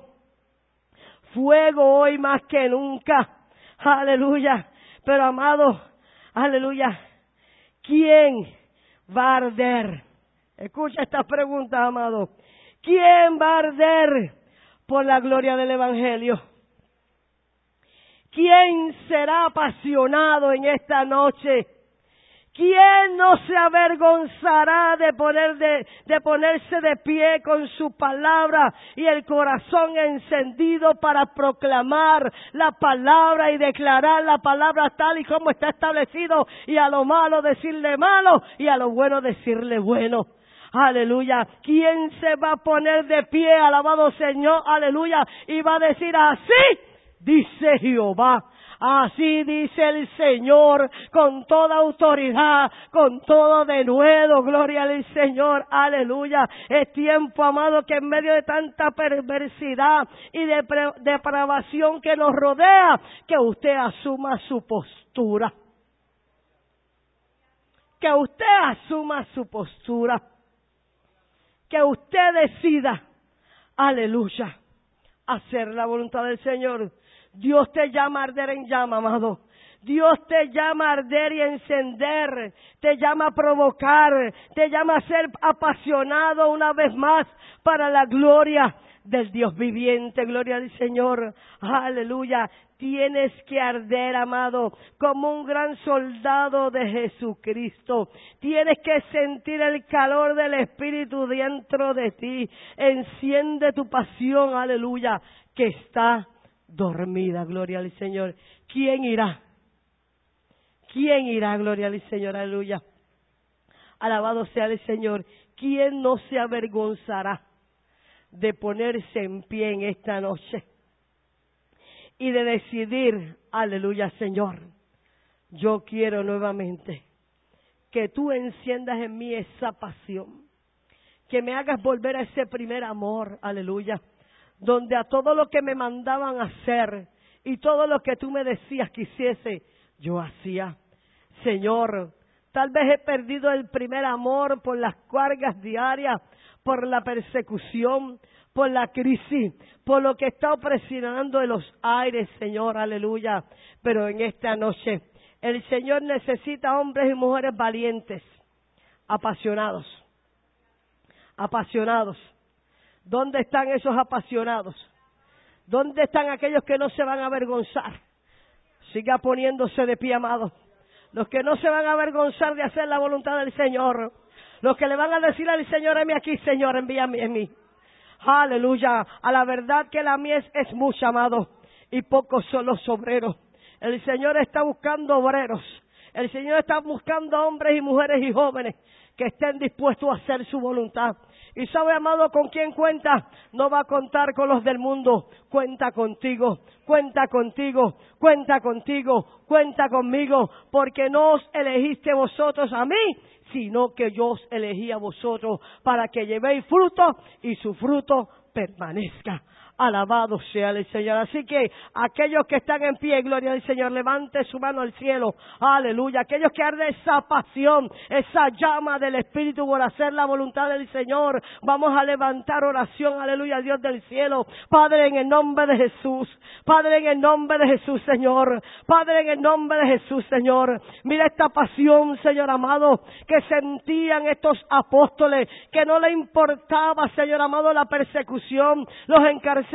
fuego hoy más que nunca, aleluya. Pero, amado, aleluya, ¿quién va a arder? Escucha esta pregunta, amado. ¿Quién va a arder por la gloria del Evangelio. ¿Quién será apasionado en esta noche? ¿Quién no se avergonzará de ponerse de pie con su palabra y el corazón encendido para proclamar la palabra y declarar la palabra tal y como está establecido, y a lo malo decirle malo y a lo bueno decirle bueno? Aleluya. ¿Quién se va a poner de pie, alabado Señor? Aleluya. Y va a decir: así dice Jehová. Así dice el Señor, con toda autoridad, con todo denuedo, gloria al Señor, aleluya. Es tiempo, amado, que en medio de tanta perversidad y depravación que nos rodea, que usted asuma su postura. Que usted asuma su postura. Que usted decida, aleluya, hacer la voluntad del Señor. Dios te llama a arder en llama, amado. Dios te llama a arder y encender, te llama a provocar, te llama a ser apasionado una vez más para la gloria del Dios viviente. Gloria al Señor, aleluya. Tienes que arder, amado, como un gran soldado de Jesucristo. Tienes que sentir el calor del Espíritu dentro de ti. Enciende tu pasión, aleluya, que está dormida, gloria al Señor. ¿Quién irá? ¿Quién irá? Gloria al Señor, aleluya. Alabado sea el Señor. ¿Quién no se avergonzará de ponerse en pie en esta noche y de decidir, aleluya, Señor, yo quiero nuevamente que tú enciendas en mí esa pasión, que me hagas volver a ese primer amor, aleluya, donde a todo lo que me mandaban hacer y todo lo que tú me decías que hiciese, yo hacía. Señor, tal vez he perdido el primer amor por las cargas diarias, por la persecución, por la crisis, por lo que está opresionando en los aires, Señor, aleluya. Pero en esta noche, el Señor necesita hombres y mujeres valientes, apasionados. Apasionados. ¿Dónde están esos apasionados? ¿Dónde están aquellos que no se van a avergonzar? Siga poniéndose de pie, amado. Los que no se van a avergonzar de hacer la voluntad del Señor. Los que le van a decir al Señor: heme aquí, Señor, envíame en mí. Aleluya. A la verdad que la mies es mucha, amado, y pocos son los obreros. El Señor está buscando obreros. El Señor está buscando hombres y mujeres y jóvenes que estén dispuestos a hacer su voluntad. Y sabe, amado, ¿con quién cuenta? No va a contar con los del mundo. Cuenta contigo, cuenta contigo, cuenta contigo, cuenta conmigo, porque no os elegiste vosotros a mí, sino que yo os elegí a vosotros para que llevéis fruto y su fruto permanezca. Alabado sea el Señor. Así que aquellos que están en pie, gloria al Señor, levante su mano al cielo. Aleluya. Aquellos que arde esa pasión, esa llama del Espíritu por hacer la voluntad del Señor. Vamos a levantar oración, aleluya, Dios del cielo. Padre, en el nombre de Jesús. Padre, en el nombre de Jesús, Señor. Padre, en el nombre de Jesús, Señor. Mira esta pasión, Señor amado, que sentían estos apóstoles, que no le importaba, Señor amado, la persecución, los encarcelamientos,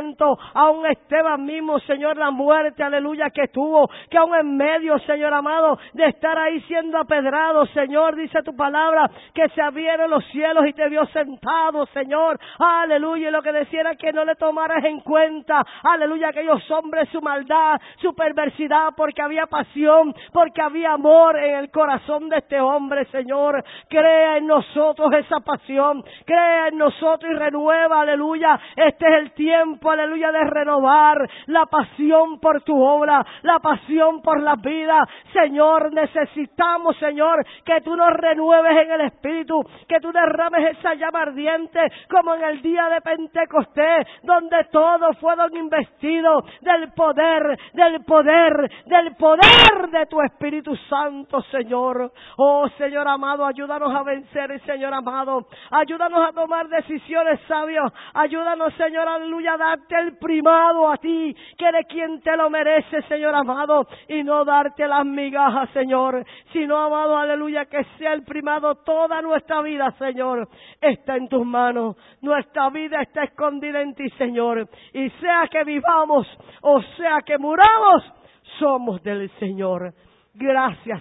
aún Esteban mismo, Señor, la muerte, aleluya, que tuvo, que aún en medio, Señor amado, de estar ahí siendo apedrado, Señor, dice tu palabra, que se abrieron los cielos y te vio sentado, Señor, aleluya, y lo que decía era que no le tomaras en cuenta, aleluya, aquellos hombres, su maldad, su perversidad, porque había pasión, porque había amor en el corazón de este hombre, Señor. Crea en nosotros esa pasión, crea en nosotros y renueva, aleluya, este es el tiempo, aleluya, de renovar la pasión por tu obra, la pasión por la vida. Señor, necesitamos, Señor, que tú nos renueves en el Espíritu, que tú derrames esa llama ardiente, como en el día de Pentecostés, donde todos fueron investidos del poder, del poder, del poder de tu Espíritu Santo, Señor. Oh, Señor amado, ayúdanos a vencer, Señor amado. Ayúdanos a tomar decisiones sabias. Ayúdanos, Señor, aleluya, aleluya, darte el primado a ti, que eres quien te lo merece, Señor amado, y no darte las migajas, Señor, sino, amado, aleluya, que sea el primado toda nuestra vida, Señor, está en tus manos, nuestra vida está escondida en ti, Señor, y sea que vivamos, o sea que muramos, somos del Señor. Gracias,